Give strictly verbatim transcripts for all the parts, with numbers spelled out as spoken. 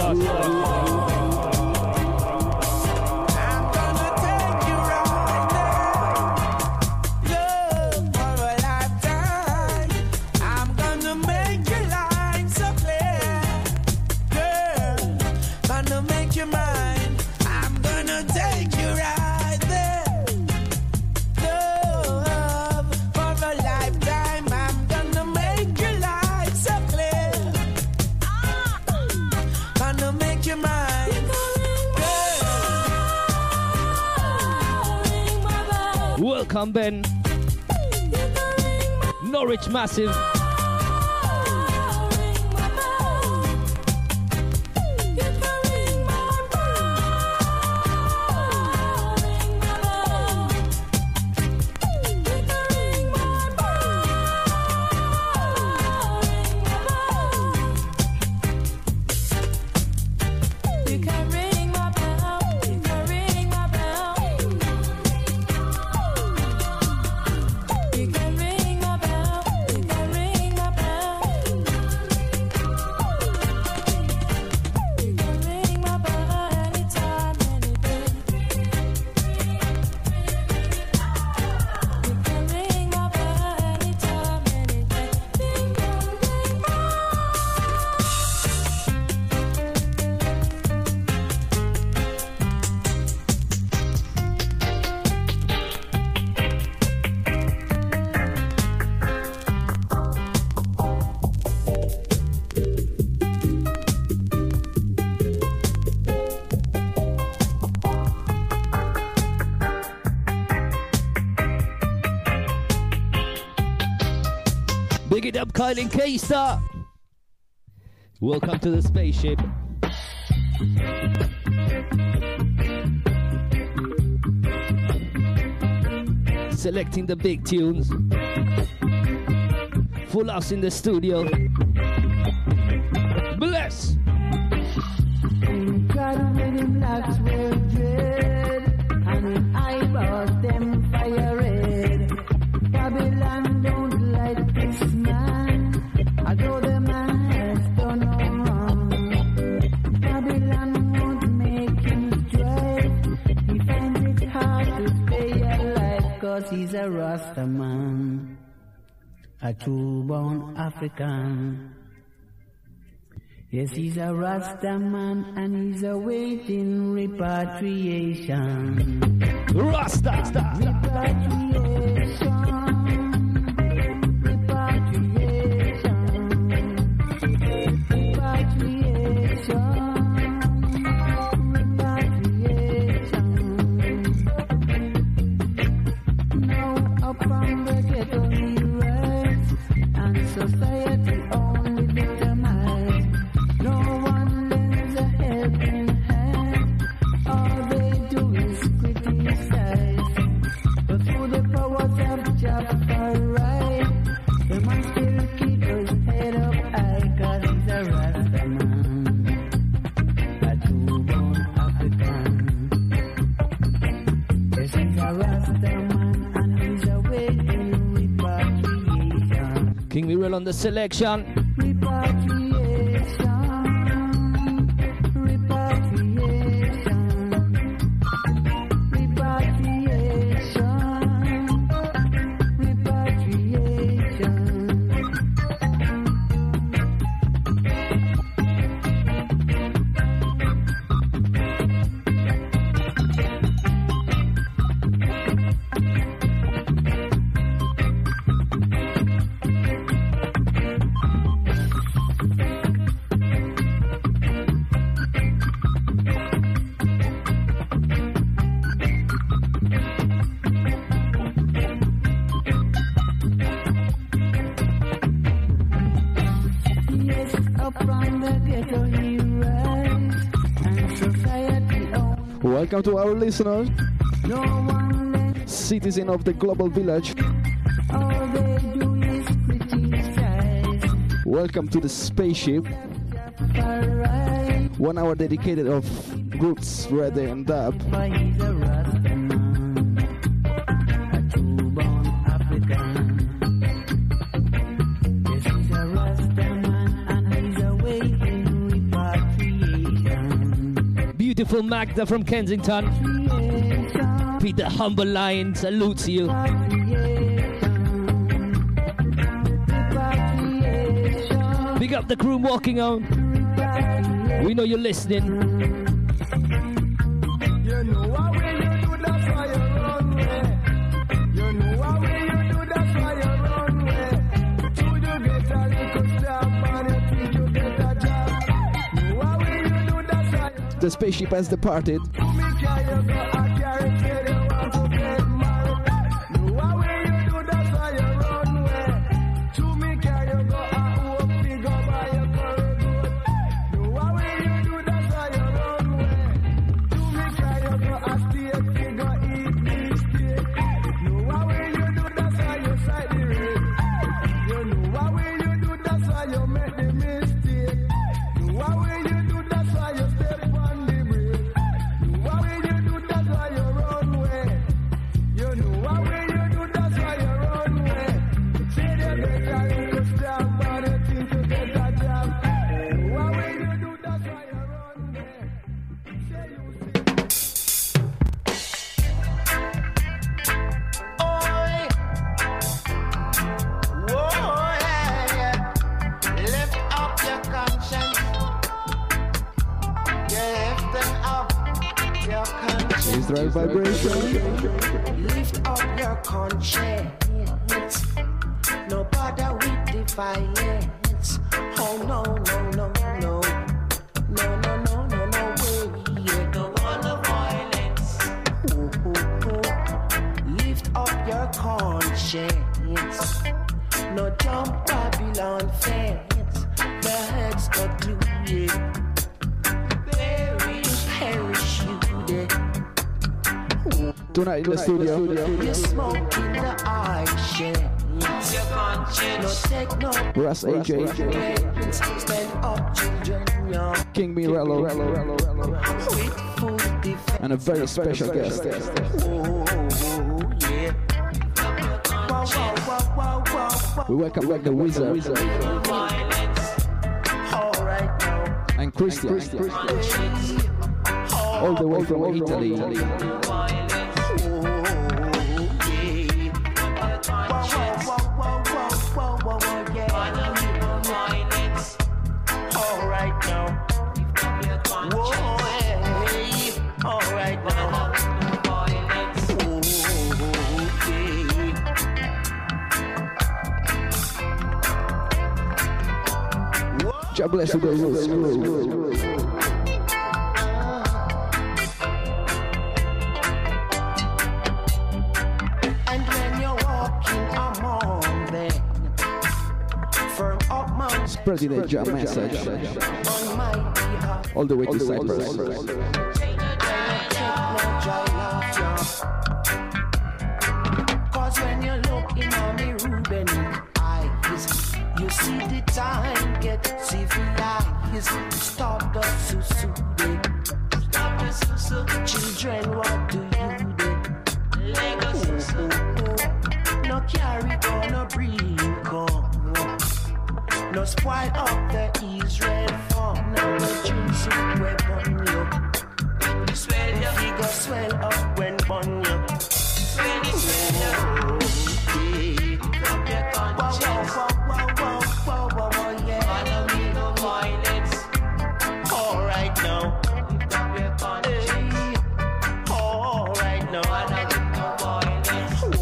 Rasta. Welcome, Ben. Norwich Massive. Big it up, Kyle and K-Star. Welcome to the spaceship. Selecting the big tunes. Full house in the studio. Bless. God with him locks were dread, and his eyeballs them fire red. Babylon don't like this man, although the man has done no wrong. Babylon won't make him strive. He finds it hard to stay alive, cause he's a Rasta man, a true-born African. Yes, he's a Rasta man and he's awaiting repatriation. Rasta! Repatriation. King Mirrell on the selection. Repatriation, repatriation, repatriation, repatriation. Welcome to our listeners, citizen of the global village. Welcome to the spaceship. One hour dedicated of roots, reggae and dub. Yes, he's a Rasta man and he's awaiting repatriation. beautiful Magda from Kensington. Peter Humble Lion salutes you. Big up the crew walking on. We know you're listening. You know how when you do that's why you run way. You know how when you do that's why you run way. Do you get a little job and you think you get a job? You know how when you do that's why you The spaceship has departed. do me care you go a carry kid you want to get married. You know how when you do that's why you run way. Do me care you go a hope to go buy your curry good. You know how when you do that's why you run way. Do me care you go a steak to go eat beef steak. You know how when you do that's why you side the race. You know how when you do that's why you make the mistake. You know how when you do that's why you step on the brake. You know how when you do that's why you run away. You know how when you do that's why you run away. Say they get a little job but you think you get a job. You know how when you do that's why you run away. Say you see. Oi. Whoa, yeah, yeah. Lift up your conscience. Yeah, lift up your conscience. Is there a vibration? Lift up your conscience. No bother with the violence. Oh no, no, no, no. No, no, no, no, no way. Yeah, no want no violence. Oh, oh, oh. Lift up your conscience. No jump Babylon fence. The heads got glued. Perish, perish you there. Tonight in the studio. You smoke in the eye shade. Your conscience. No take no Russ A J. stand up children young. King Mirello. With full defense. And a very special guest. Oh yeah. Wow, wow, wow, wow, wow. We welcome back the Wizard All right now. and Christian. All the way from Italy. God bless you, guys. And when you're walking among them, firm up my Spreading the jam message on my behalf. all the way to Cyprus. Cause when you're looking on me Ruben eyes, you see the time get civilized. Stop the susu. Stop the susu. Children, what do you do? Lego susu. No carry on, no bring on. No spoil up the Israel farm. No no drink soup weapon you. Swell your figure swell up when bun you. Swell it, swell you. Drop your conscience. Wow, wow, wow, wow, wow, wow, yeah. Follow me, no violence. All right now. Drop your conscience. All right now. Follow me, no violence. Oh,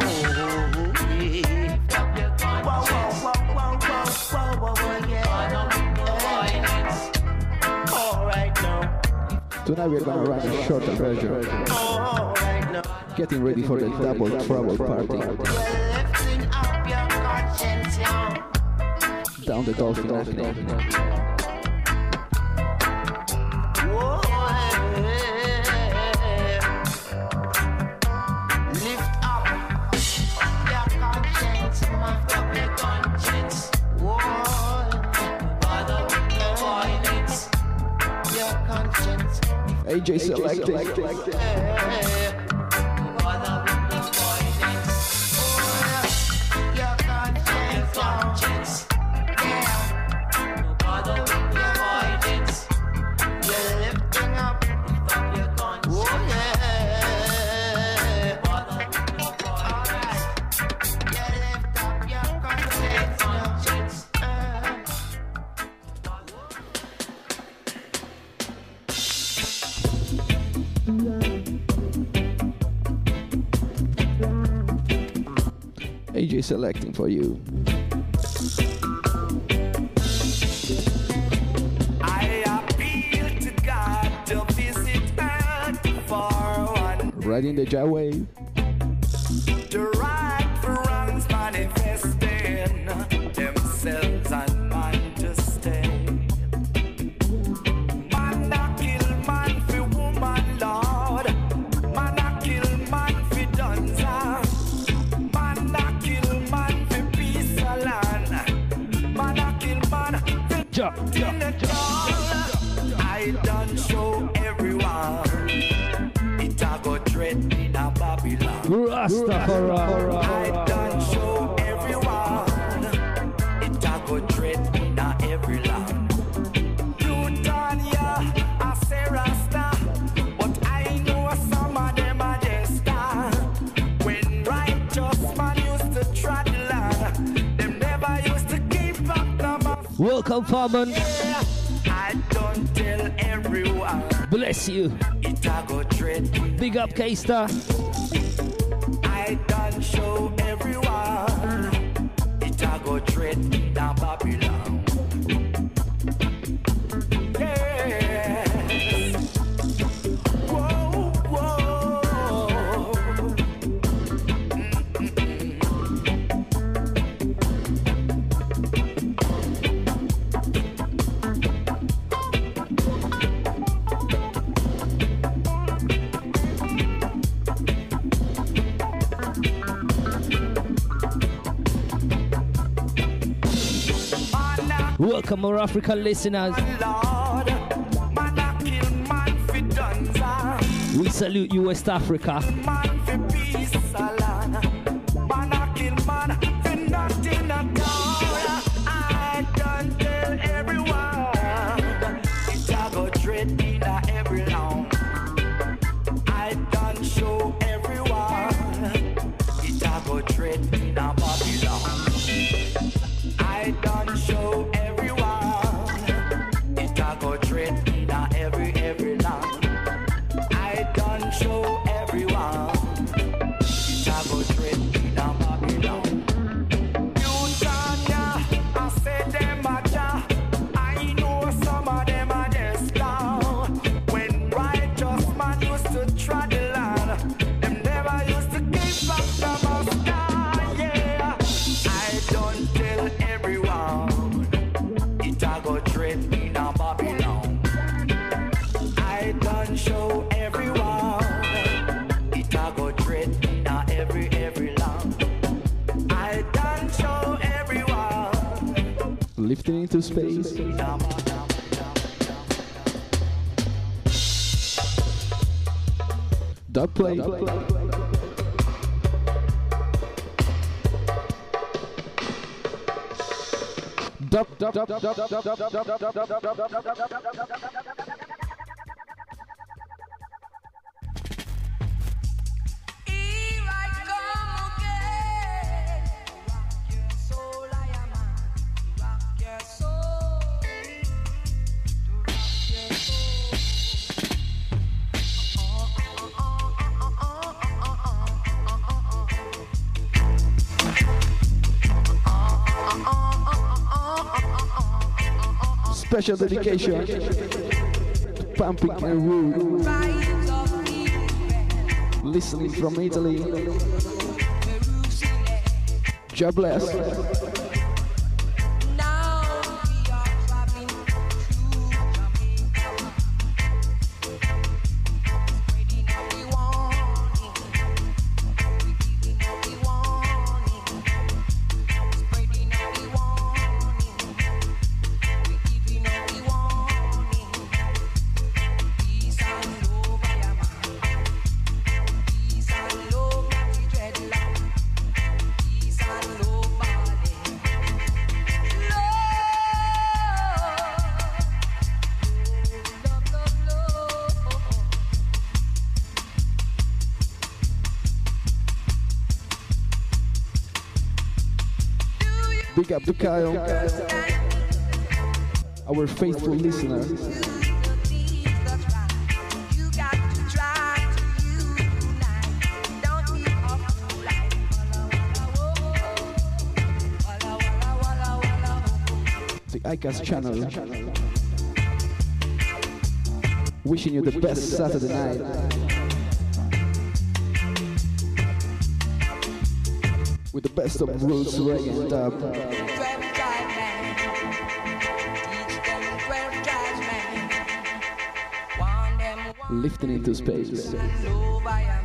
yeah. Drop your conscience. Wow, wow, wow, wow, wow, wow, wow, yeah. Follow me, no violence. All right now. Tonight we're gonna run a shorter version. All right now. Getting ready for the double trouble party. Well, lifting up your conscience, young. Down the Dolphin Avenue. Whoa, lift up your conscience, lift up your conscience. Whoa, bother with the violence. Your conscience. A J selected. Bother with the violence. Your conscience, conscience. Yeah. Bother with the violence. You're lifting up D J selecting for you. I appeal to God to visit earth for one. Riding the jet wave. The right for wrongs manifesting themselves and man to stay. Man a kill man for woman, Lord. Man a kill man for dunza. Man a kill man for peace of land. Man a kill man for Jump, jump, the I done show everyone. It a go dread in a Babylon. Rastafari. I done show everyone. It a go dread in a every land. Plutania, I say Rasta, but I know some of them are just star. When righteous man used to trot the land, them never used to keep up the mouth. Welcome, Farman. Yeah, I don't tell everyone. Bless you. It a go dread. Big up, K-Star. I done show everyone. It a go dread in a Babylon. Yeah. Whoa, whoa. Welcome, our African listeners. Lord, man a kill man fi dunza. We salute you, West Africa. Man fi peace land. Man a kill man fi nothing at all. I done tell everyone. It a go dread in a every land. I done show everyone. It a go dread in a Babylon. I done show everyone. It a go dread in a every every land. I done show everyone. It a go dread in a Babylon. Utanya, I say them a ja. I know some of them a just down. When righteous man used to trot the land, them never used to keep up the Moscow. Yeah, I don't tell everyone. It a go dread in a Babylon. I done show everyone. It a go dread in a every every land. I done show everyone. Lifting into space. Dub play. Dub, dub, dub, dub, dub, dub, dub, dub, dub, dub, dub, dub, Here I come again. Rock your soul, I am man. Rock your soul. To rock your soul. Special dedication to Pumping and Rude. Rise of Israel, Listening from Italy. Jerusalem. God bless. Now we are traveling through Jamaica, spreading out the warning. We giving out the warning, spreading out the warning. We giving out the warning. Peace and love, I am man. Peace and love, not the dreadlock. Peace and love, body. Love, love, love, love. Do you Big up to Kyle, understand? our faithful listener. Do the things that's right. You got to try to unite. Don't be a fool like Walla Walla, whoa. iCast channel. Wishing you the best Saturday night. With the best of roots, reggae and dub. twelve tribes man, teach them twelve tribes man. Want them one Lifting into space. love I am.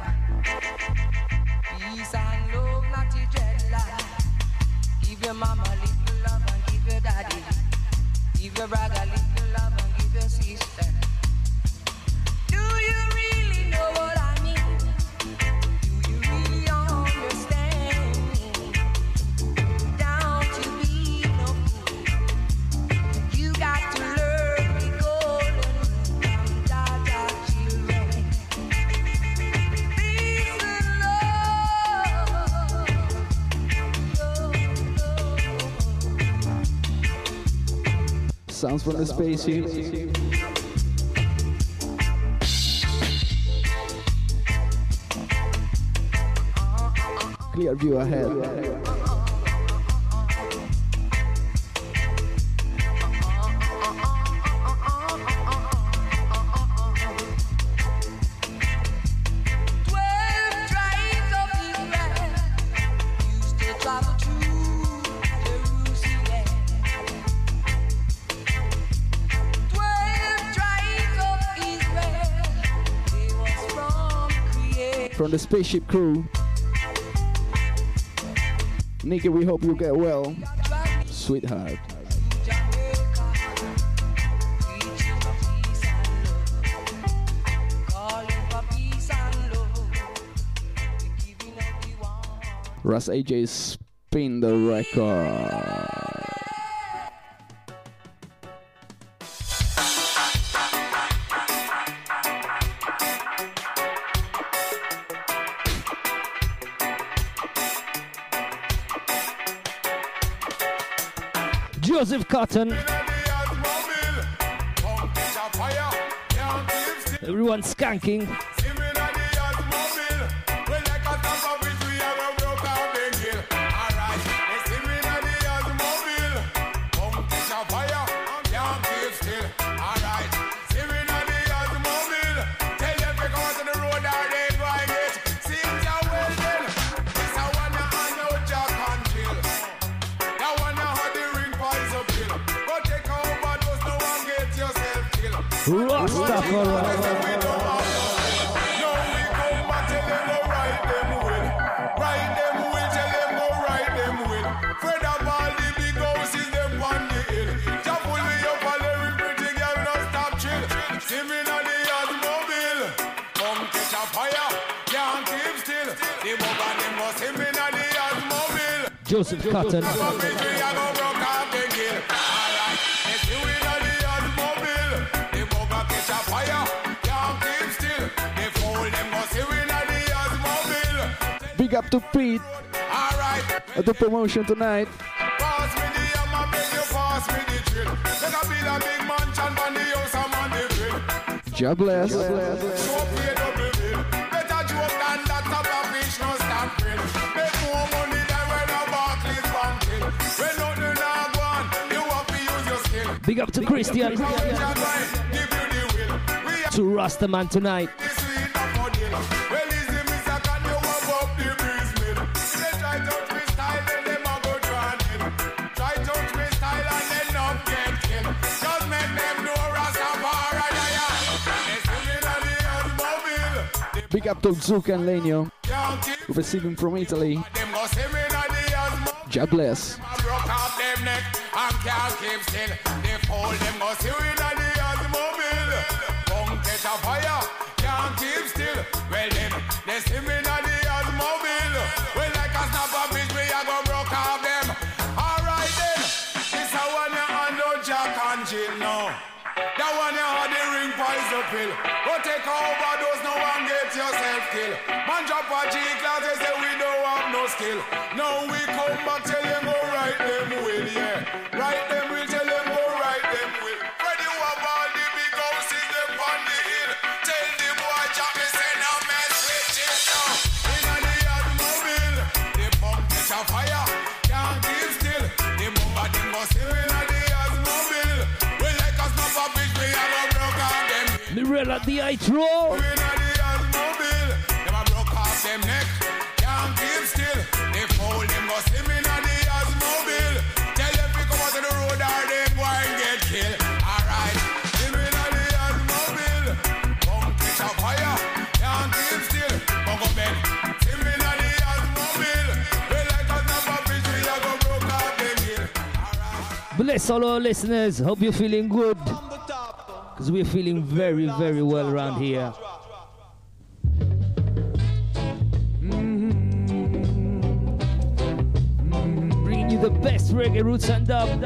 Peace and love, not the dreadlock. Give your mama little love and give your daddy. Give your brother little love and give your sister. Do you really know what I mean? Do you really understand me? Down to be no fool. You got to learn the golden rule from Dada children. Peace and love. Love, love. Sounds from the spaceship. Clear view ahead. Twelve tribes of Israel used to travel through Jerusalem. Twelve tribes of Israel, they was from creation. From the spaceship crew. Nikki, we hope you get well, sweetheart. Jamaica, preaching for peace and love, calling for peace and love, giving up the one. Russ A J spin the record. Joseph Cotton. Everyone skanking. Rastafari. Joseph Cotton. Big up to Pete at the promotion tonight. Pass me the hammer, make you pass me the drill. Let a build a big mansion for the house, I'm on the grill. God bless. Show pay double bill. Better joke than that, top of fish, no stand grill. Make more money than when a Barclays bank kill. When nothing a go on, you have to use your skill. Big up to Christian. Give you the will. We have To Rastaman tonight. the sweet of our deal. Well, easy, Mister Can, you have up the breeze mill. They try touch me style, then them a go drown in. Try touch me style and then not get killed. Just make them know Rastafari, yeah, yeah. They see me in the Oldsmobile. Big up to Zuka and Lenio, Can't keep receiving from Italy. them go see me in the Oldsmobile. God bless. I broke off them neck and can't keep still. They fold them go see we in the Oldsmobile. Come catch a fire, can't keep still. Well then, they see me in the Oldsmobile. Well like a snap of fish, we a go broke off them. Alright then, this a one you hand out Jack and Jill now. That one you had the ring poison pill. Go take a overdose, no one get yourself killed. Man drop a G-class, they say we don't have no skill. Now we come back, tell them go right them will, yeah. Right them will, tell them go right them will. When you have all the big houses, them on the hill. Tell the boy Jack, me say no mess with him now. In the Oldsmobile, the pump catch a fire, can't keep still. The mumba them go still in the Oldsmobile. Israel at the Itro. We in the Oldsmobile. Them a broke off them neck. Can't keep still. They fold them go slim in the Oldsmobile. Tell them to come out to the road or they go and get killed. Alright. Them in the Oldsmobile. Come catch a fire. Can't keep still. Come go bend. Them in the Oldsmobile. We like us not a fish. We a go broke off them hill. Alright. Bless all our listeners. Hope you're feeling good. Because we're feeling very, very well around here. Bringing you the best reggae roots and dub.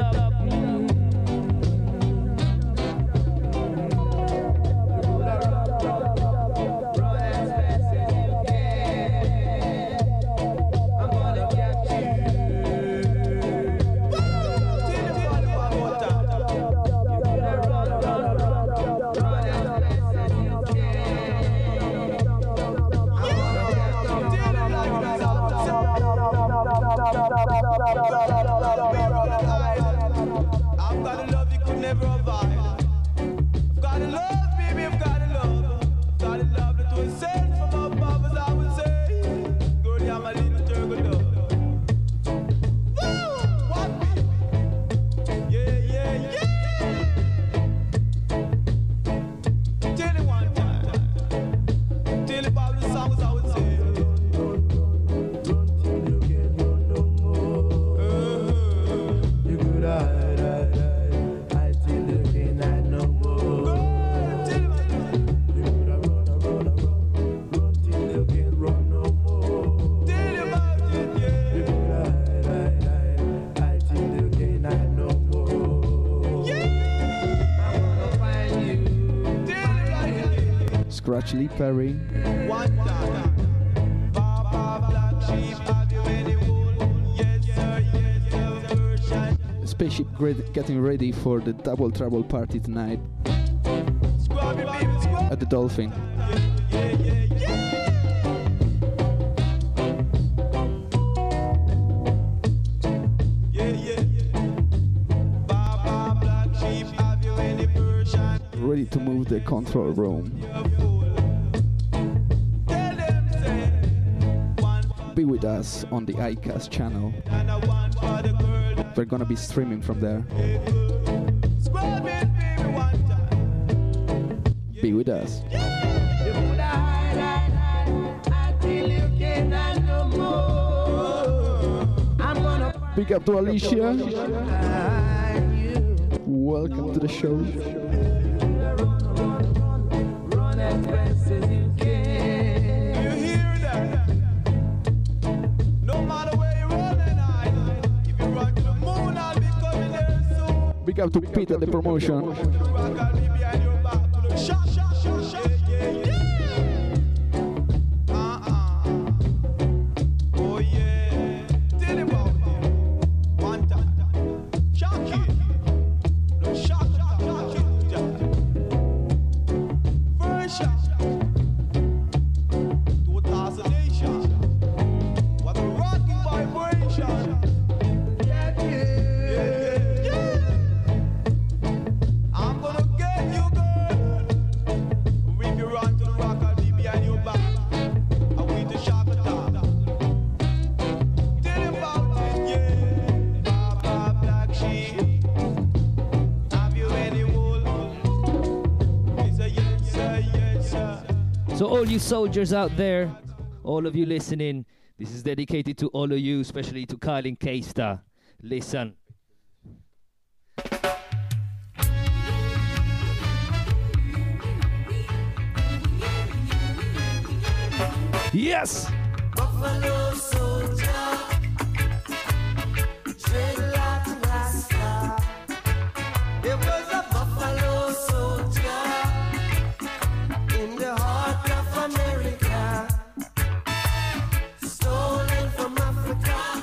I've got a love you could never avoid. I've got a love, baby, I've got a love. I've got a love that was sent from above, as I would say. Girl, you're my little turtle dove. Woo! What, baby? Yeah, yeah, yeah. Tell it one time. Tell it about the songs I would say. Scratchy Perry. One time. Papa Black Sheep, have you any wool? Yes, sir, yes, sir, version. Spaceship Grid getting ready for the Double Trouble party tonight Scrubby, baby, scrub. at the Dolphin. Yeah, yeah, yeah. Yeah, yeah, yeah. Papa Black Sheep, have you any version? Ready to move the control room. Tell them, say, one Be with us on the iCast channel. and a one for the girl. We're gonna be streaming from there. Scrub it, baby, one time. Be with us. Big up to Alicia. Welcome to the show. You hear that? No matter where you run and hide, if you run to the moon, I'll be coming there soon. Big up to Peter the promotion. Rock, I'll be behind your back. Put a shot, shot, shot, shot. Yeah, yeah, yeah. Uh-uh. Oh, yeah. Tell him about it. One time. Shock it. No shock, shock, shock it. First shot. Two thousand nation. What a rocking vibration. Yeah, yeah, yeah. I'm gonna get you, girl. If you run to the rock, I'll be behind your back. I want to shock the top. Tell him about it, yeah. Papa Black Sheep. Have you any wool? He said, yes, sir, yes, sir. So all you soldiers out there, all of you listening, this is dedicated to all of you, especially to Carlin K-Star. Listen. Yes! Buffalo soldier, dreadlock rasta. There was a buffalo soldier in the heart of America, stolen from Africa,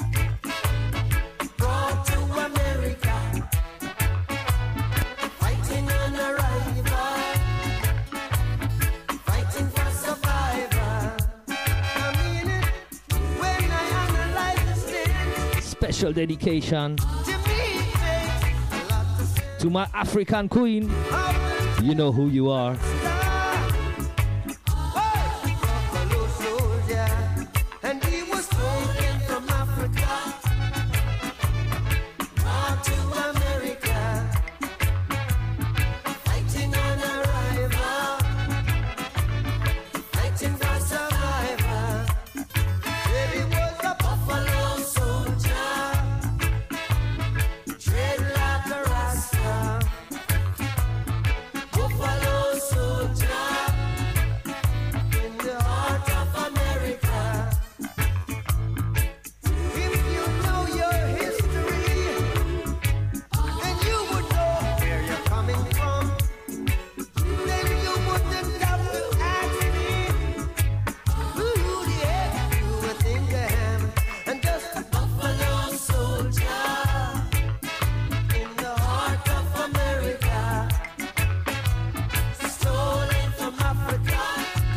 brought to America, fighting on arrival, fighting for survival. I mean it when I analyze the things. Special dedication To me, it takes a lot to say. to my African queen. I will You know who you are. Buffalo soldier, and he was taken from Africa, brought to America, fighting on arrival, fighting for survival. Said he was a buffalo soldier, tread like a rasta. Buffalo soldier in the heart of America. If you know your history, then you would know where you're coming from. Then you wouldn't have to ask me who the heck you would think I am. And just a buffalo soldier in the heart of America. Stolen from Africa,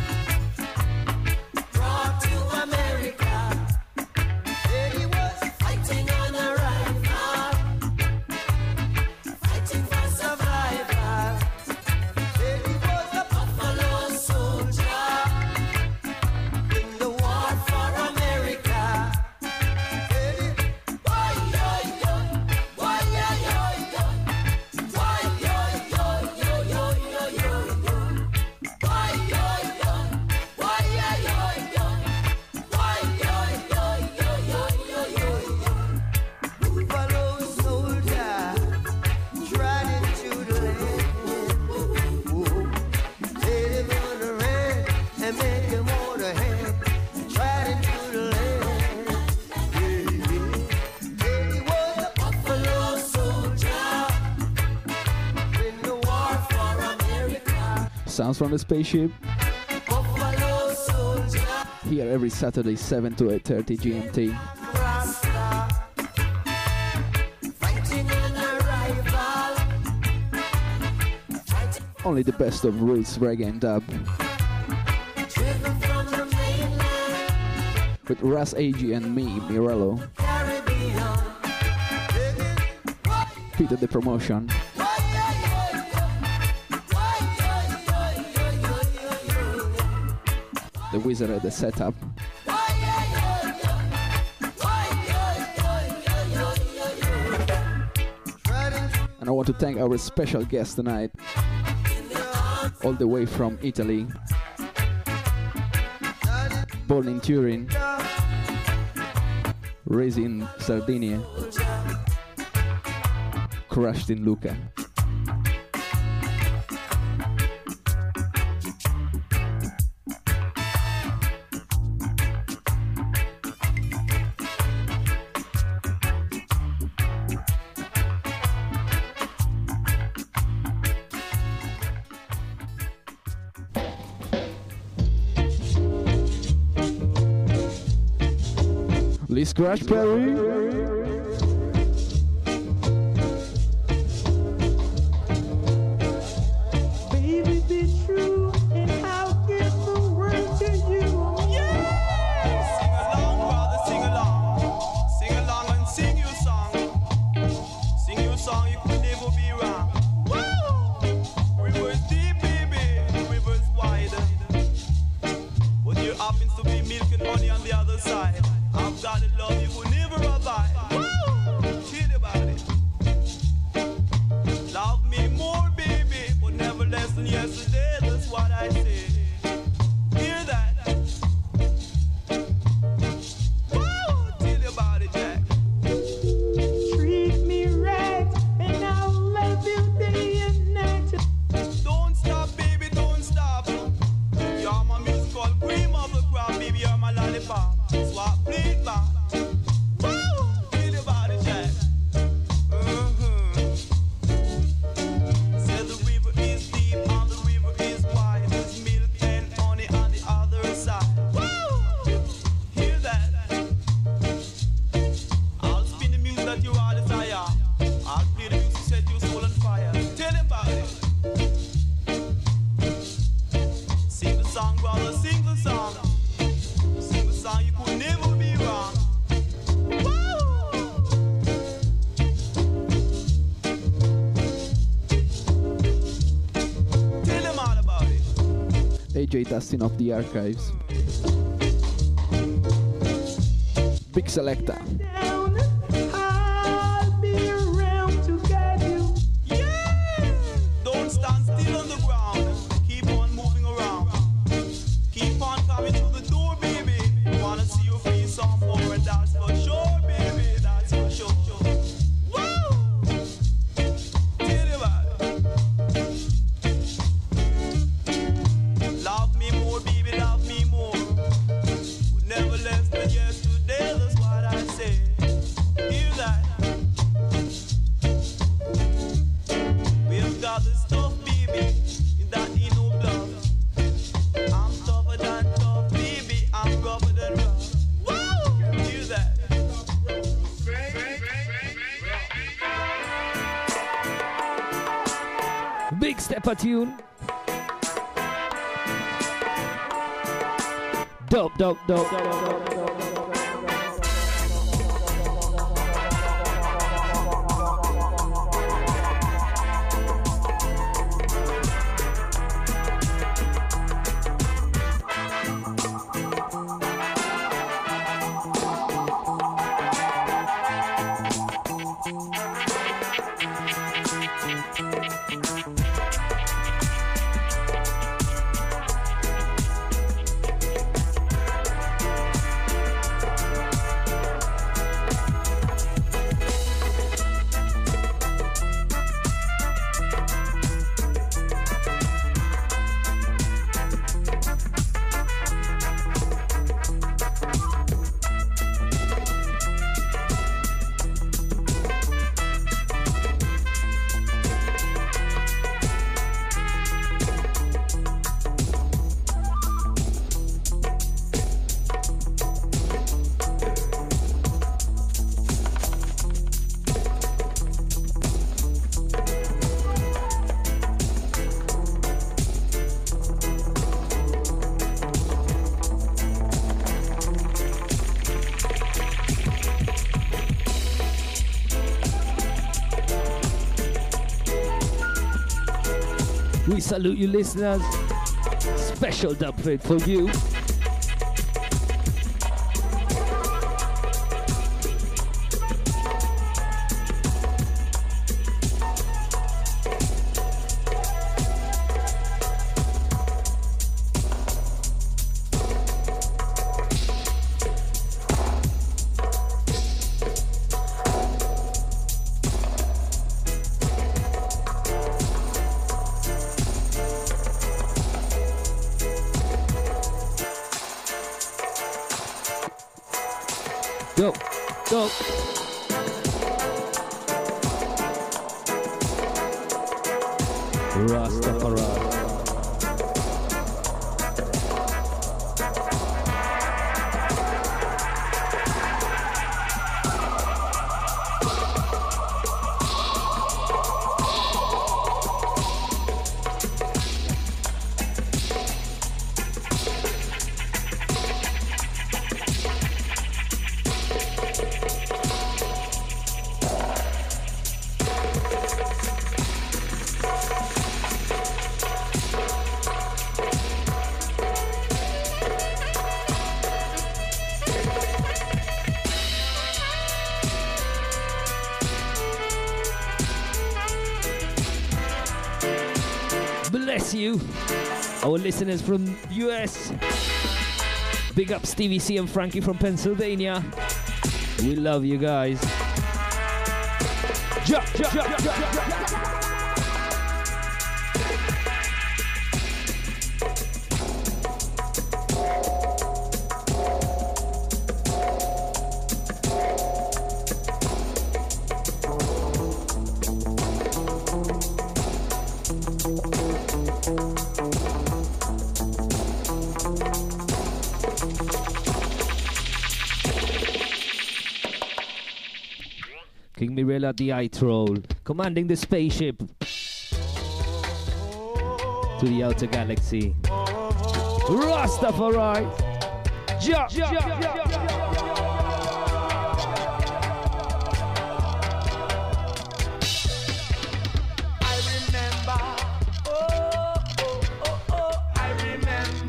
brought to America. Said he was fighting on arrival, fighting for survival. Said he was a buffalo soldier in the war for America. Said he, why yo yo, why yo yo yo, why yo yo yo yo yo yo yo. Why yo yo, why yo yo yo, why yo yo yo yo yo yo yo. Buffalo soldier, trod into the land. Whoa, said he gonna run and make him hold a hand. Trod into the land. Yeah, yeah. Said he was a buffalo soldier in the war for America. Sounds from the spaceship. Buffalo soldier, Here every Saturday, seven to eight thirty G M T. Rasta, fighting on arrival, fighting Only the best of roots, reggae and dub. driven from the mainland, With Ras A G and me, Mirello. Caribbean. Digging, why, Peter the promotion. why, yeah, yeah, yeah. Why, yeah, yeah, yeah, yeah, yeah, yeah. The wizard at the setup. Why, yeah, yeah, yeah. Why, yeah, yeah, yeah, yeah, yeah, yeah. Treading And I want to thank our special guest tonight, all the way from Italy, born in Turin, raised in Sardinia, crushed in Lucca. Lee Scratch Perry. Baby, be true, and I'll give the word to you. Yeah! Sing along, brother, sing along. Sing along and sing your song. Sing your song, you could never be wrong. Woo! Rivers deep, baby, rivers wide. But there happens to be milk and honey on the other side. I've got a love you will never abide. J dusting up the archives. Big selector. Down, I'll be around to guide you. Yeah! Don't stand still on the ground. Keep on moving around. Keep on coming to the door, baby. Wanna see you free some more, and that's for sure, baby. That's for sure. Woo! Tell you what. Love me more, baby, love me more. Would never less than yesterday, that's what I say. Hear that? We've got the stuff, baby, that ain't no bluff. I'm tougher than tough, baby, I'm rougher than rough. Woo! Hear that? Big stepper tune. Dope, dope, dope. We salute you, listeners. Special dub plate for you. Go, go. Rastafari. Bless you, our listeners from U S. Big up Stevie C and Frankie from Pennsylvania. We love you guys. Jump, jump, jump, jump, jump, jump. King Mirella the eye troll, commanding the spaceship to the outer galaxy. Rastafari. Jump, jump, jump, jump, jump. I remember, oh, oh, oh, oh, I remember.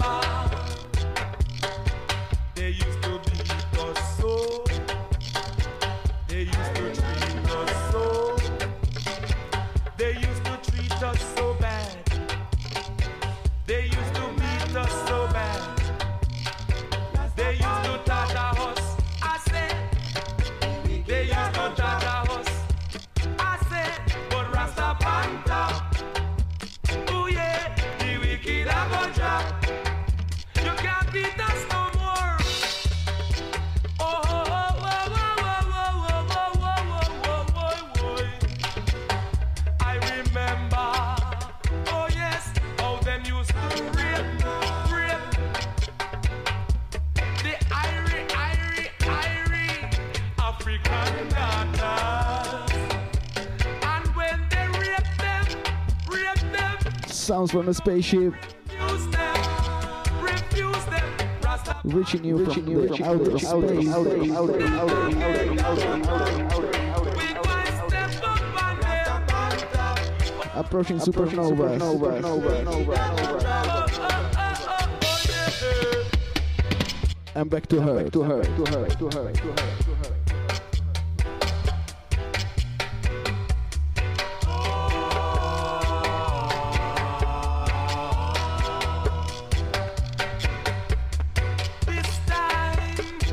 remember, oh yes, how them used to rape, rape the Irie, Irie, Irie African daughters. And when they rape them, rape them, Sounds from a spaceship, refuse them, refuse them, Rasta. reaching you from the outer space. We going step up and them. Approaching supernovas. Oh, oh, oh, oh, yeah. And back to her, to her, to her, to her, to her. This time,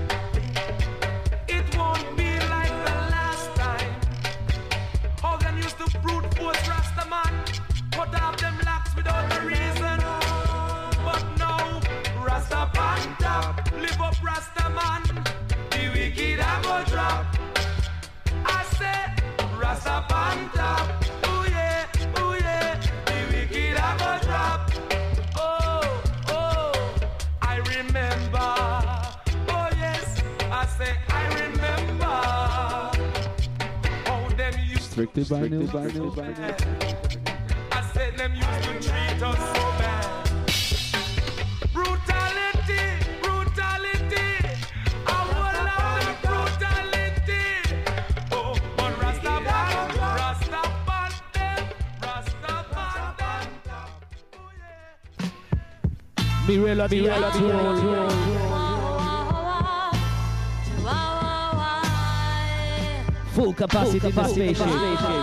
it won't be like the last time. All them used to brute force Rastaman, cut off them locks without a reason. But now, Rasta Panta, live up Rastaman, the wicked a go drop. I say, Rasta Panta, ooh yeah, ooh yeah, the wicked a go drop. Oh, oh, I remember. Oh yes, I say I remember. How them used to Strictly vinyl, vinyl, so vinyl. bad. I said them used to treat us so bad. Brutality, brutality. I will love the brutality. Oh, but Rasta man, Rasta man, them, Rasta man, them. Oh yeah. Mirella, Mirella, full capacity, full capacity spaceship.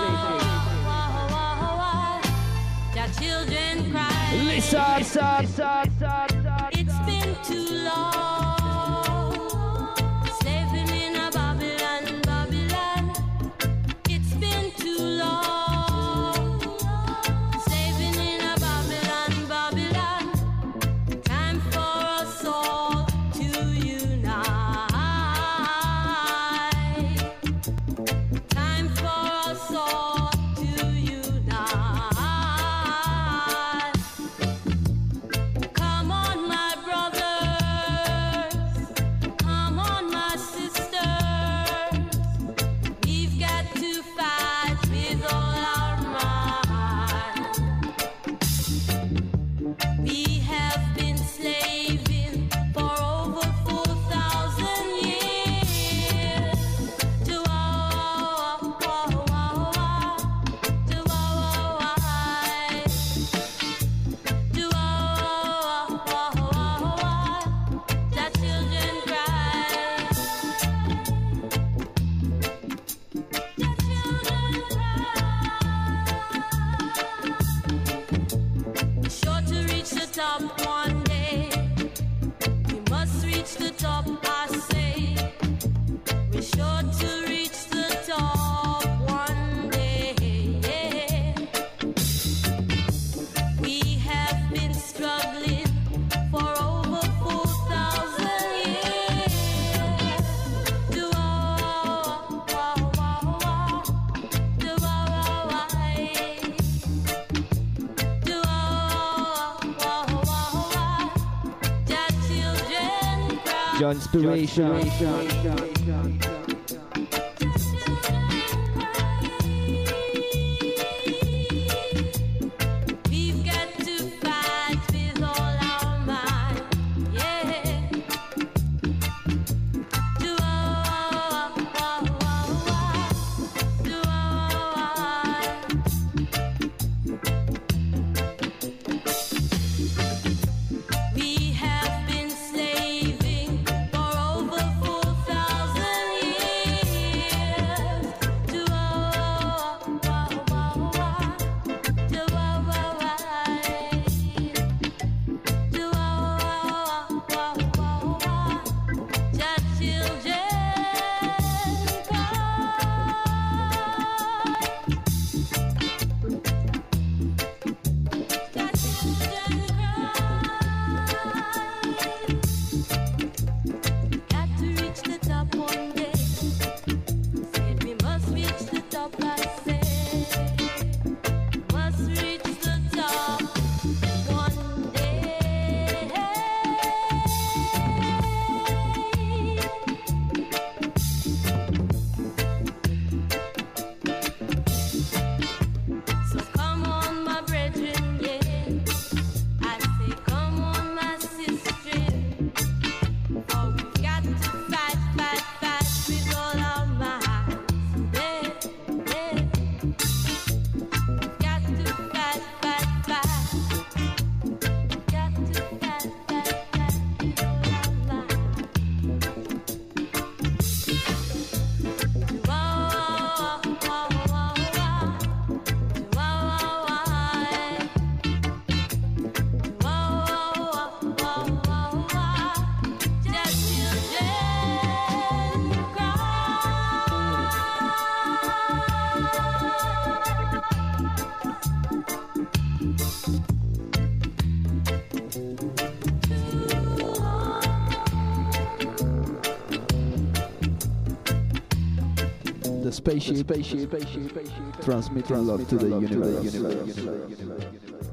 Their children cry. Listen, listen, listen. It's been too long slaving in a Babylon, Babylon. It's been too long slaving in a Babylon, Babylon. Time for us all to unite. Time for us all to unite. Come on, my brothers. Come on, my sisters. We've got to fight with all our might. We have been slaving for over four thousand years to our, our, our, our, to our wives, to our, our, our, the children cry. The children cry. Be sure to reach the top one day. We must reach the top, I say. We're sure to reach the top one day. We have been struggling for over four thousand years. To our, our, our, our, to our wives, to our, our, our, our, their children cry. John Inspiration. We've got to fight with all our might, yeah. To our, our, our, our, to our. We have been slaving for over four thousand years. spaceship, spaceship, spaceship, spaceship, transmitting love to the universe. universe, universe, universe.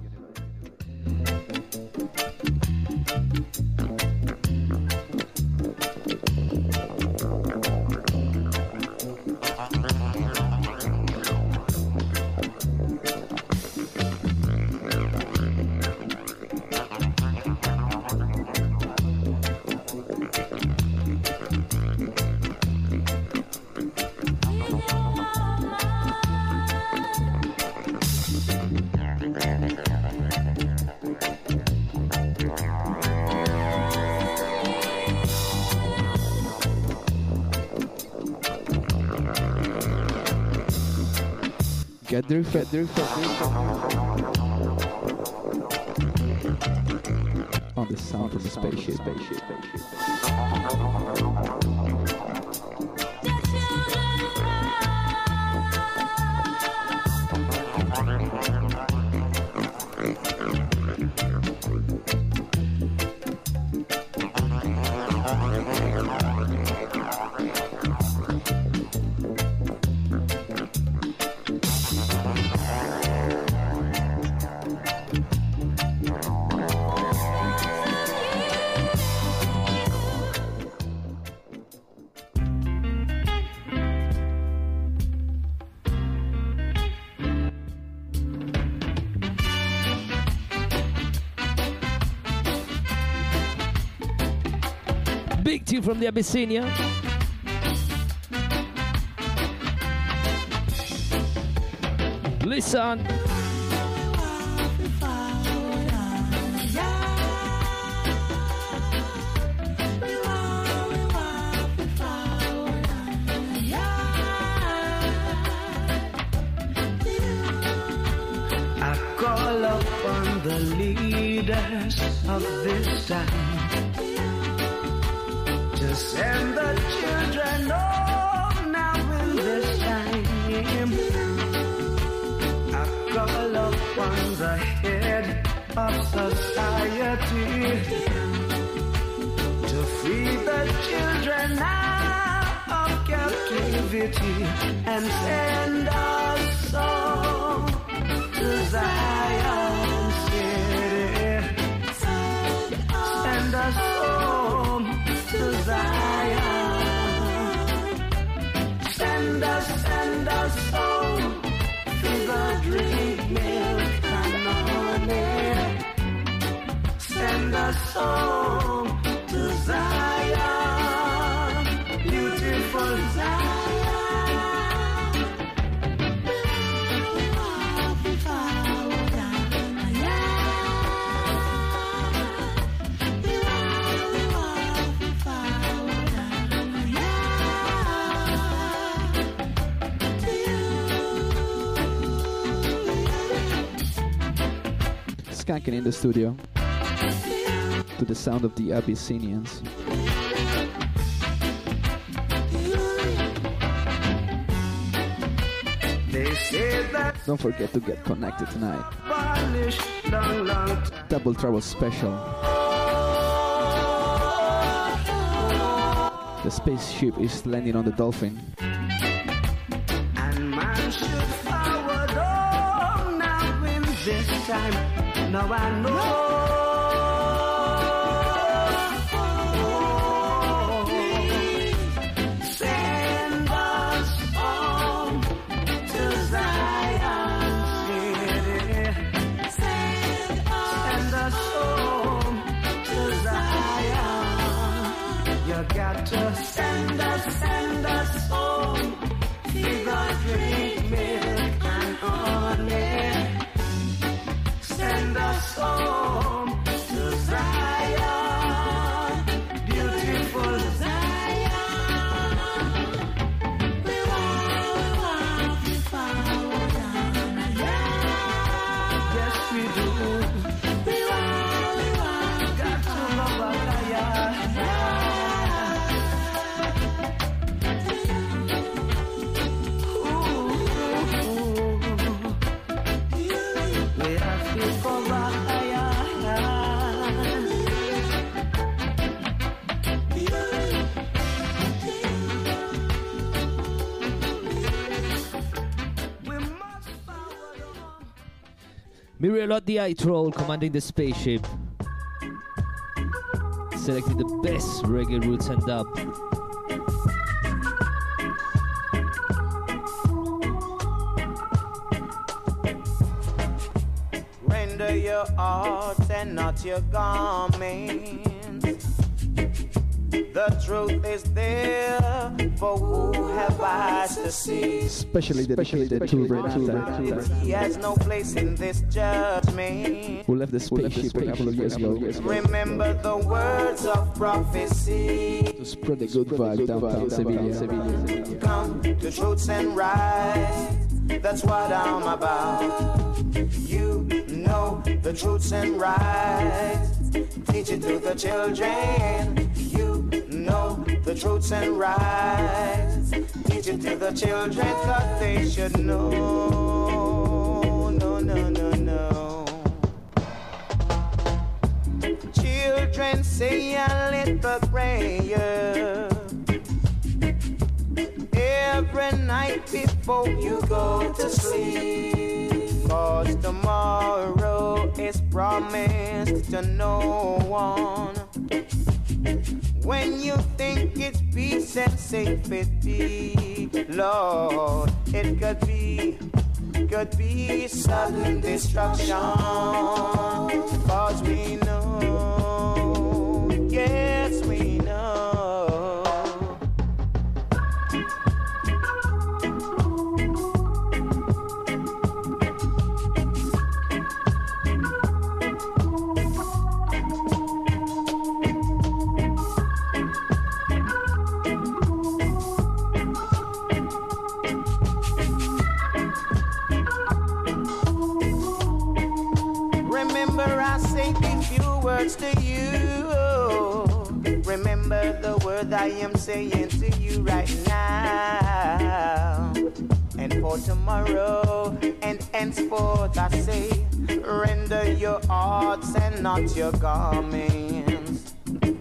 Get there, get there, get there. On the sound from the spaceship, spaceship, spaceship. Big tune from the Abyssinia. Listen. I call upon the leaders of this time to send the children home now in this time. I call upon the head of society to free the children out of captivity and send us home to Zion City. Send us home to Zion. Send us, send us home to the drink milk and honey. Send us home to Zion, beautiful Zion. Skanking in the studio to the sound of the Abyssinians. They say that Don't forget to get connected tonight. vanished long, long time. Double Trouble Special. The spaceship is landing on the Dolphin. And man should forward on now in this time. Now I know. Send us home to Zion City. Send us home to Zion. You got to send us, send us home. We got drink milk and honey. Send us home to Zion, beautiful Zion. We want, we want, we found yes, we do. We want, we want, got to love our we have to go back. Muriel the eye troll commanding the spaceship. Selected the best reggae roots and dub. Render your hearts and not your garments. The truth is there for who have eyes to see. Especially dedicated to Renata. He has no place in this judgment. Who left the spaceship a couple of years ago. Remember the words of prophecy. To spread the good vibe downtown Sevilla. Come to truths and rights. That's what I'm about. You know the truths and rights. Teach it to the children. You know the truths and rights. Teach it to the children, cause they should know. No, no, no, no. Children, say a little prayer every night before you go to sleep. Cause tomorrow is promised to no one. When you think it's peace and safety, Lord, it could be, could be sudden destruction. Cause we know, yes we know. Words to you. Remember the word I am saying to you right now. And for tomorrow and henceforth I say, render your hearts and not your garments.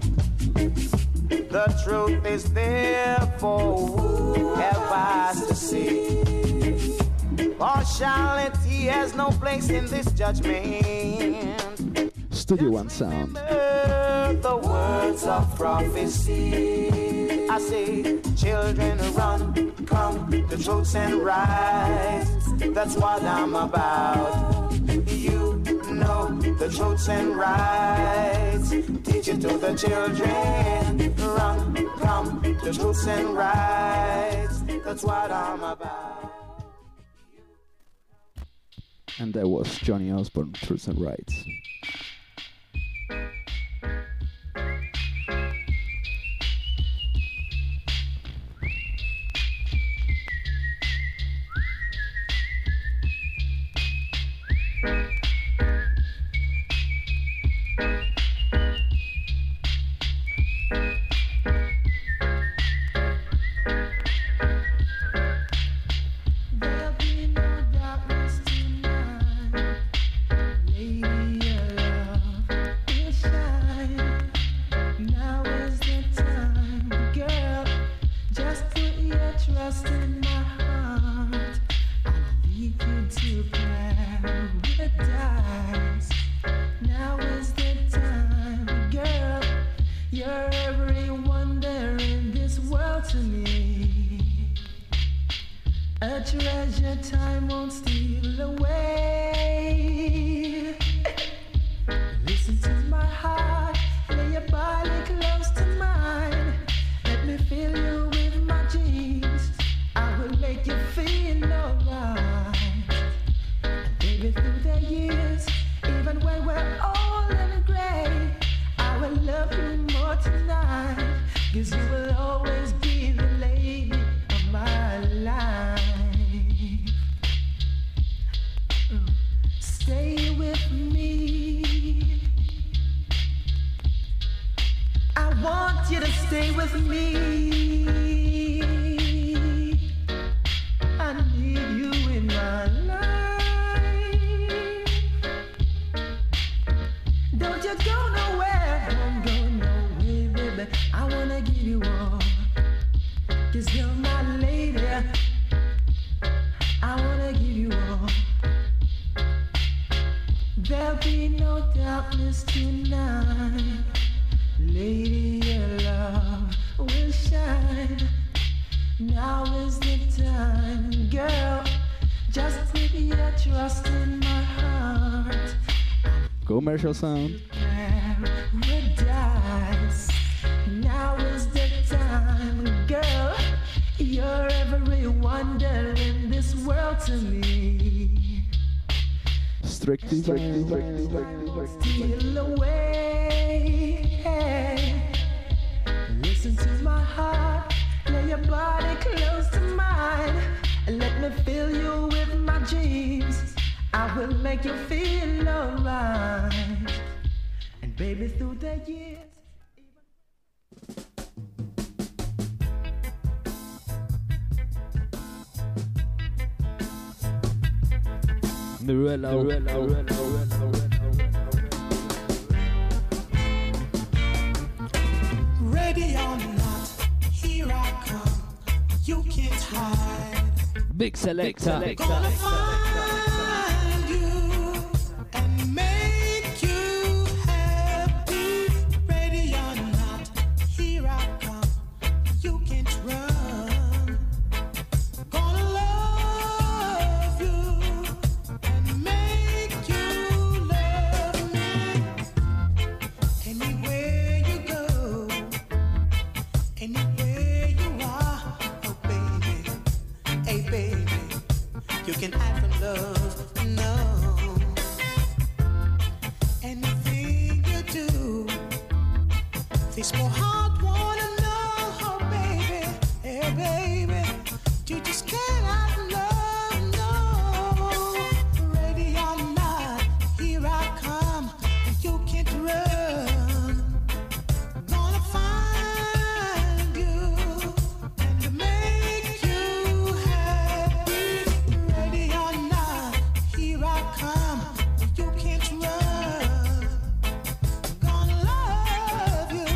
The truth is there for who have eyes to see. Partiality has no place in this judgment. Studio One Sound. The words of prophecy. I say, children run, come to truths and rights. That's what I'm about. You know the truths and rights. Teach it to the children. Run, come to truths and rights. That's what I'm about. And that was Johnny Osborne, Truths and Rights. There'll be no darkness tonight. Lady, your love will shine. Now is the time, girl. Just put your trust in my heart. Commercial sound. Paradise. Now is the time, girl. You're every wonder in this world to me. Strictly, strictly, strictly, Steal away. Listen to my heart. Lay your body close to mine. And let me fill you with my dreams. I will make you feel alright. And baby, through the years. Morello. Morello. Ready or not, here I come. You can't hide. Big selector. Gonna find you and make you happy. Ready or not, here I come. You can't run. Gonna love you and make you love me. Anywhere you go, anywhere you are, oh baby, hey baby, you can hide from love, no. Anything you do, this more heart wanna know, oh baby, hey baby, you just can't hide from love, no. Ready or not, here I come, you can't run. Gonna find you and make you happy. Ready or not, here I come, you can't run. Gonna love you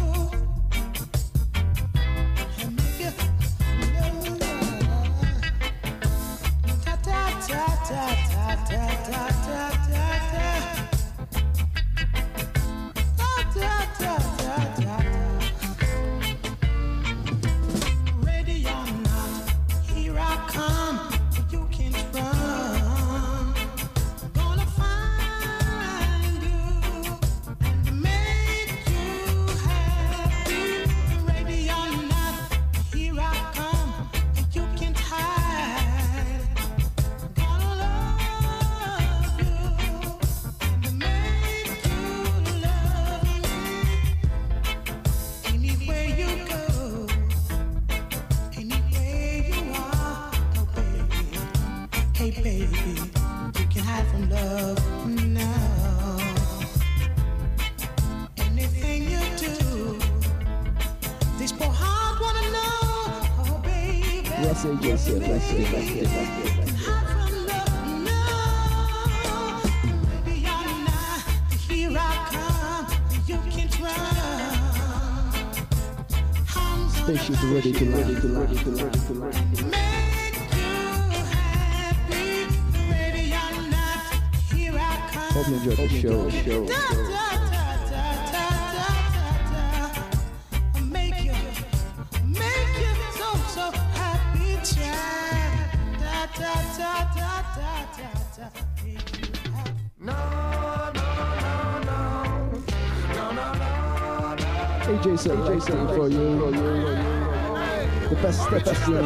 and make you love. Ta ta ta ta ta ta ta ta ta ta. Ta ta ta ta ta. Ready or not, here I come. You can't run. Gonna find you and make you happy. Ready or not, here I come. You can't hide. Gonna love you and make you love me. Anywhere you go, anywhere you are, oh baby, hey baby, you can hide from love now. Anything you do, this poor heart wanna know, oh baby, Yes, sir, yes, sir, yes, sir, yes, sir, yes, sir. hide from love now. Ready or not, here I come, you can't run. I'm Spaceship ready to land, ready to land, ready to land, ready to land. make you happy. Ready or not, here I come. Hope you enjoyed the show, show, Da, show. da, da, da, da, da, da. Make you, make you so, so happy, child. Da, da, da, da, da, da, da. Make you happy. No, no, no, no, no, no, no, no. A J selecting for you, for you, for you. The best steps in the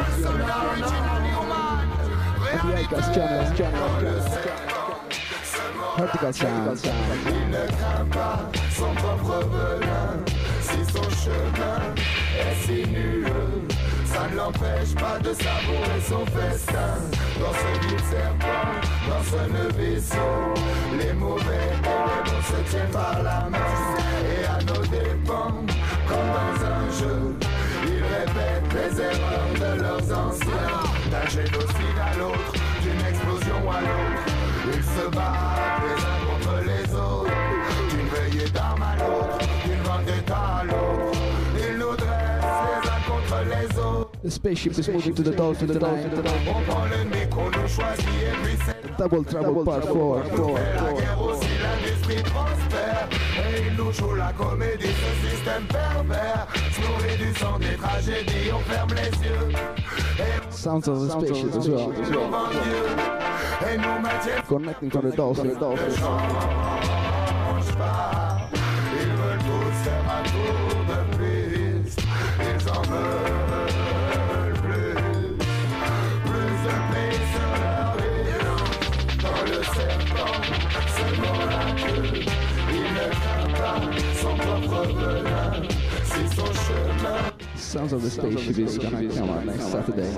Icas channel, channel, Vertical sound, sound. Il ne craint pas son propre venin. Si son chemin est si nul, ça ne l'empêche pas de savourer son festin. Dans ce vil serpent, dans ce nœud vaisseau, les mauvais et les bons se tiennent par la main. Et à nos dépens, comme dans un jeu, ils répètent les erreurs de leurs anciens. D'un génocide à l'autre, d'une explosion à l'autre, ils se battent les uns contre les autres. D'une veillée d'armes à l'autre, d'une vendetta à l'autre, ils nous dressent les uns contre les autres. The spaceship is moving to the dolphin tonight. On prend l'ennemi qu'on nous choisit et puis c'est Double trouble part four, four, four. joue la comédie, ce système pervers se nourrit du sang des tragédies. On ferme les yeux et Sounds of the spaceship as well. As well. et nous maintiennent. Connecting to the dolphin. Ne change pas, ils veulent tous faire un tour de piste, ils en veulent plus, plus de pays sur leur vie. Dans le serpent, seulement la queue, il ne craint pas son propre venin, si son chemin. Sounds of the spaceship is gonna come out next Saturday.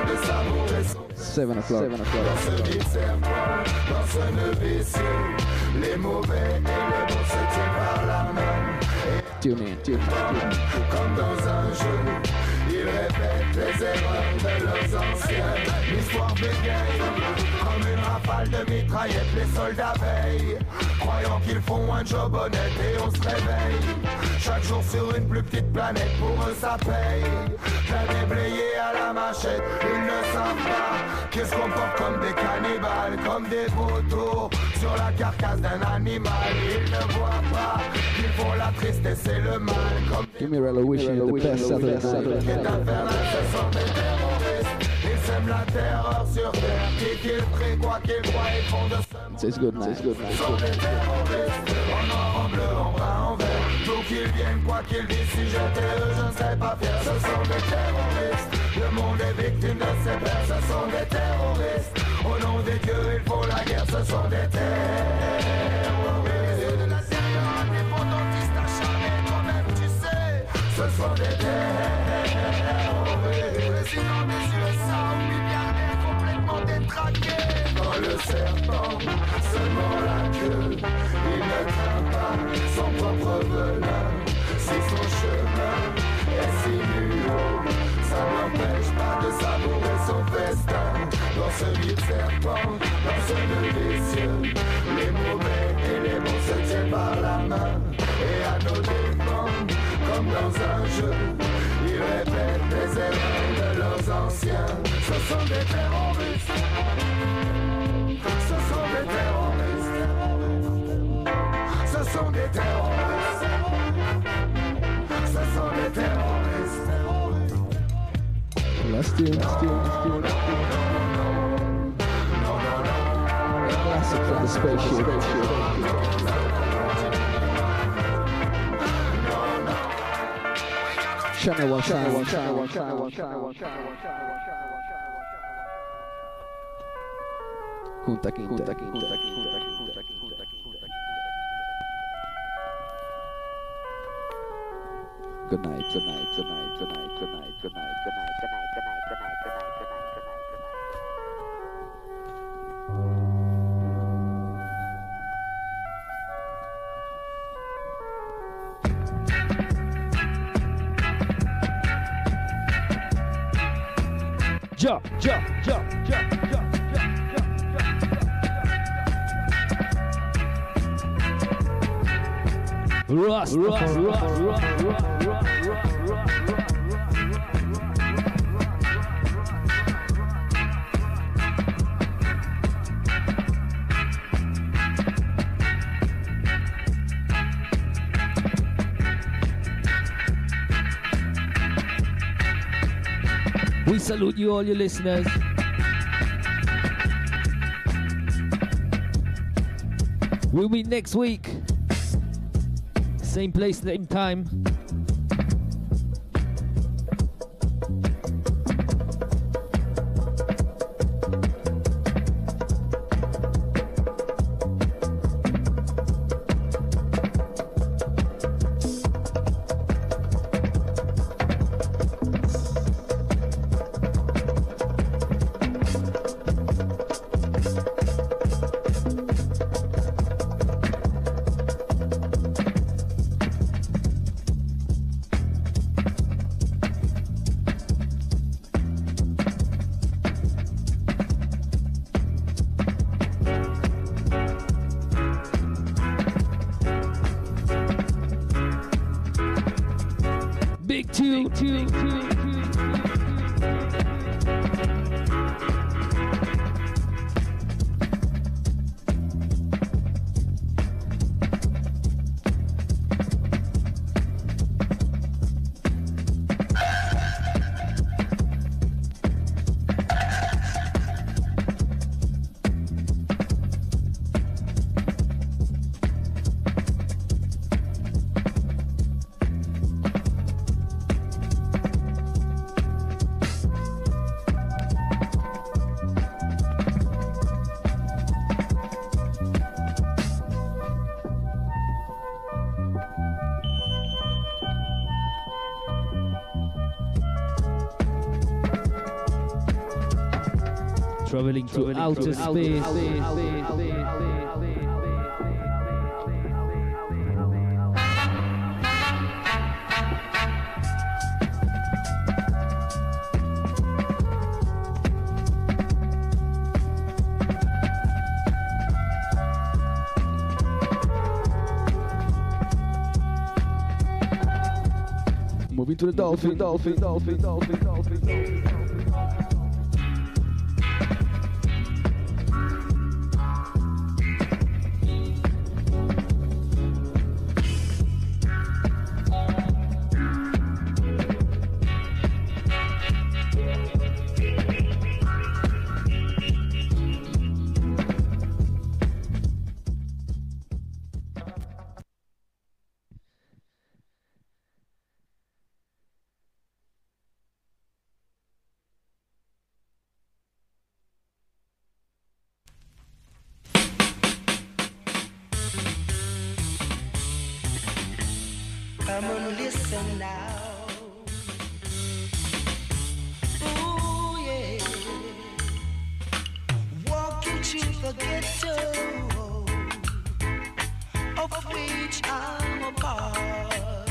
Seven o'clock. Seven o'clock. Dans ce vide serpent, dans ce nœud vicieux, les mauvais et les bons se tiennent par la main. Tune in. Tune in. Comme dans un jeu, ils répètent les erreurs de leurs anciens. L'histoire bégaye comme une rafale de mitraillettes. Les soldats veillent, croyant qu'ils font un job honnête et on se réveille. Chaque jour sur une plus petite planète, pour eux ça paye. Plein déblayés à la machette, ils ne savent pas qu'ils se comportent comme des cannibales, comme des vautours sur la carcasse d'un animal. Ils ne voient pas qu'ils font la tristesse et le mal. Comme Give me Rella wishing you the best Saturday night. qui est infernal, ce sont des terroristes. Ils sèment la terreur sur terre. Qui qu'ils prient, quoi qu'ils croient, ils font de ce It's good night. It's good Ce sont night. des terroristes. En noir, en bleu, en brun, en vert. D'où qu'ils viennent, quoi qu'ils disent, si j'étais eux, je ne serais pas fier. Ce sont des terroristes. Le monde est victime de ses pères. Ce sont des terroristes. Au nom des dieux, il faut la guerre. Ce sont des terroristes. De l'intérieur, indépendantistes acharnés, toi-même, tu sais. Ce sont des terroristes. Président des U S A, milliardaires complètement détraqués. Dans le serpent, seulement la queue. Il ne craint pas son propre venin. Si son chemin est sinueux, ça n'empêche pas de savourer son festin. Dans ce vide serpent, dans ce nœud vicieux, les mauvais et les bons se tiennent par la main. Et à nos dépens, comme dans un jeu, ils répètent les erreurs de leurs anciens. Ce sont des terroristes. Ce sont des terroristes. Ce sont des terroristes. Ce sont des terroristes. Last tune. Last tune. Last tune. Classic from the spaceship. Channel one, channel one, channel one, channel one, channel one, channel one, channel one, channel one. Kunta Kinte, Kunta Kinte, Kunta Kinte, Kunta Kinte, Kunta Kinte. Good night, good night, good night, good night, good night, good night, good night, good night, good night, good night, good night, good night, good night, good night. Jump, jump, jump, jump, jump, jump, jump, jump. Rust, rust, rust, rust, rust, rust, rust, rust. We salute you all, your listeners. We'll meet next week. Same place, same time. Big two, two, two, two. traveling to outer space. Moving to the dolphin, dolphin, dolphin, dolphin, dolphin, dolphin. Come on, listen now. Ooh, yeah. Walking through the ghetto of which I'm a part.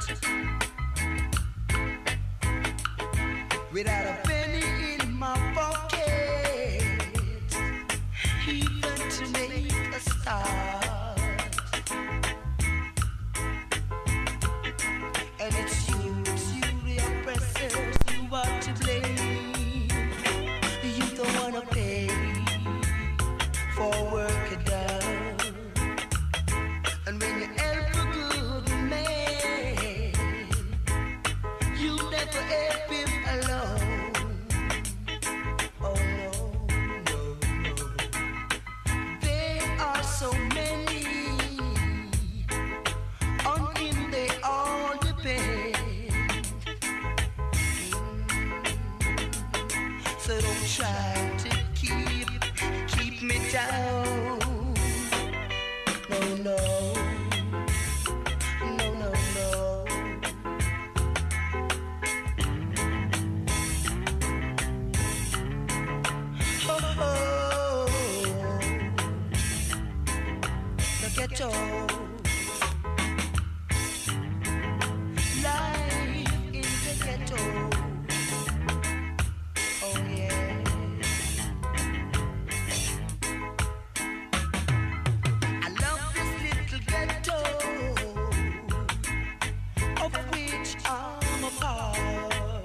Without a penny in my pocket, even to make a start. And it's you, it's you, the oppressors, you are to blame. You don't wanna pay for work done. And when you help a good man, you never help him alone. Oh no, no, no. There are so many, on him they all depend. So don't try to keep, keep me down. No, no, no, no, no. Oh, oh, the ghetto. Life in the ghetto. Oh yeah. I love this little ghetto of which I'm a part.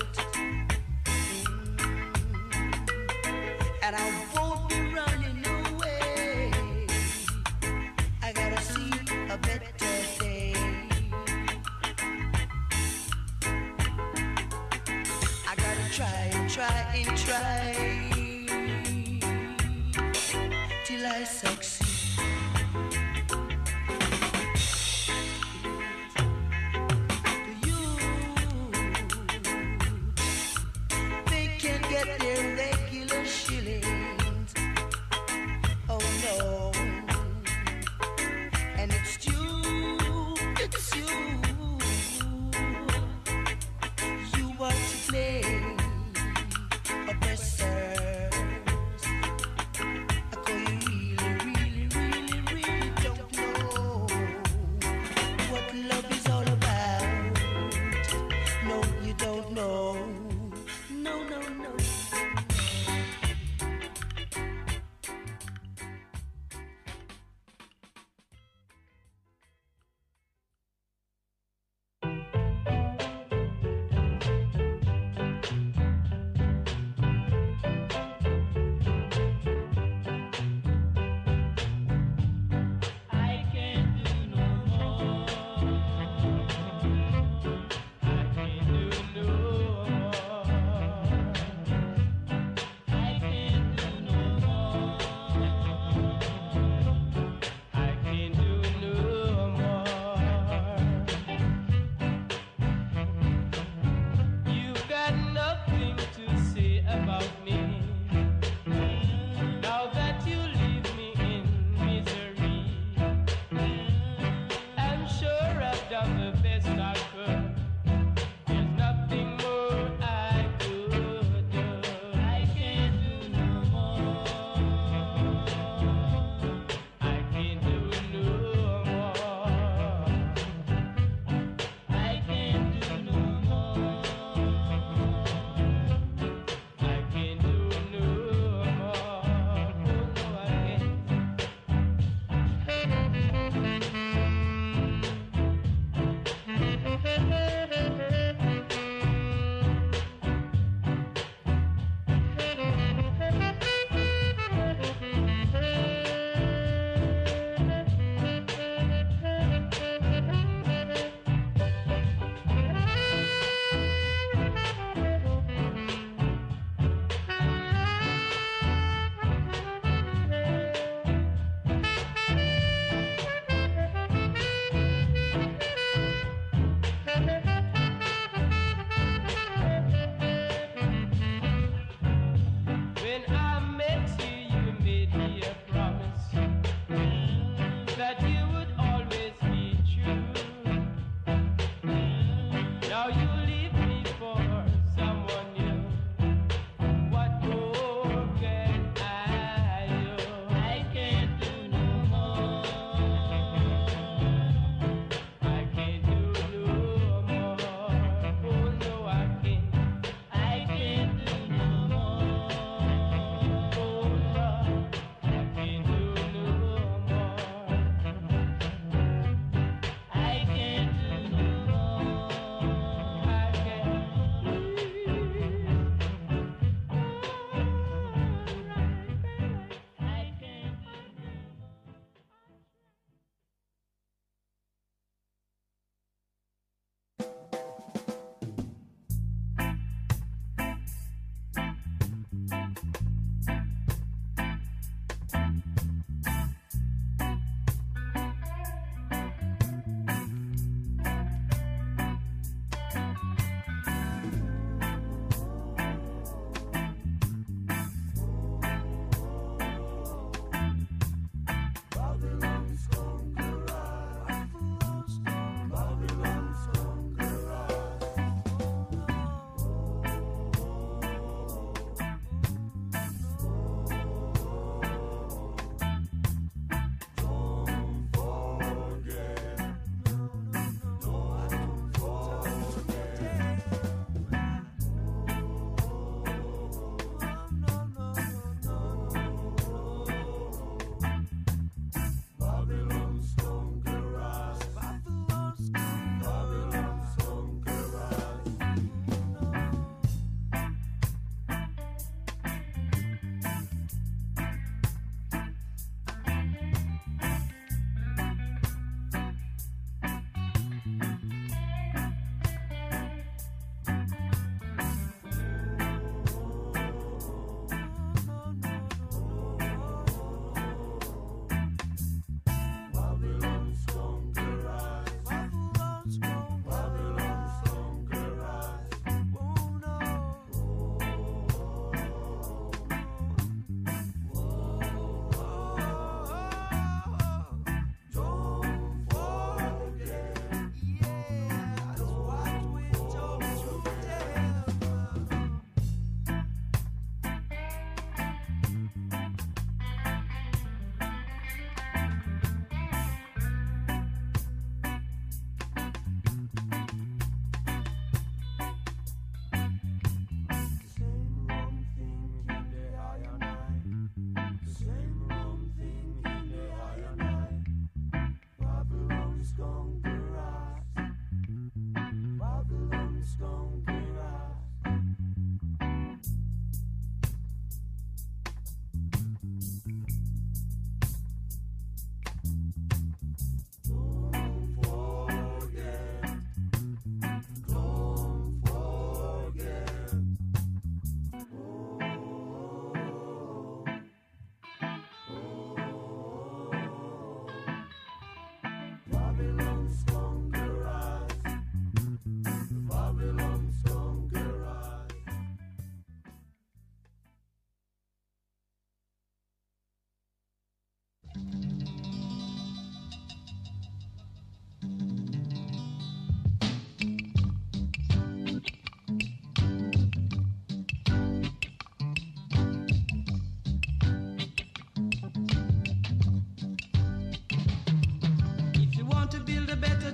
And I won't be running away. I gotta see a better day. I gotta try and try and try till I succeed. You, they can get their regular shillings. Oh no. And it's you, it's you. You are to blame, oppressor.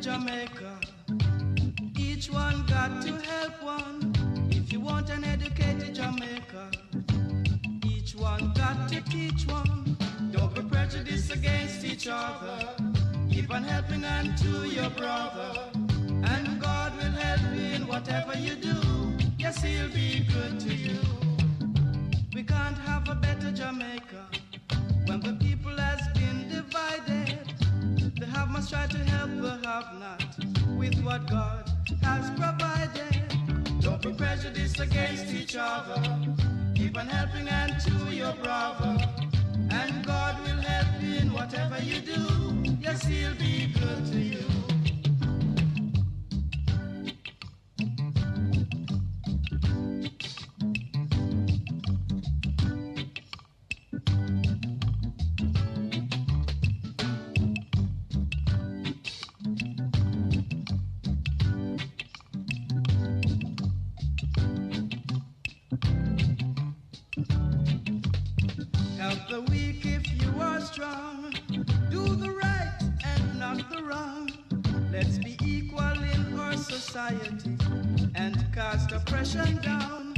Jamaica. Each one got to help one. If you want an educated Jamaica, each one got to teach one. Don't be prejudiced against each other. Keep on helping unto your brother, and God will help you in whatever you do. Yes, He'll be good to you. We can't have a better Jamaica when the people has been divided. The have must try to help the have not with what God has provided. Don't be prejudiced against each other. Keep on helping unto your brother, and God will help you in whatever you do. Yes, He'll be good to you. Help the weak if you are strong. Do the right and not the wrong. Let's be equal in our society and cast oppression down.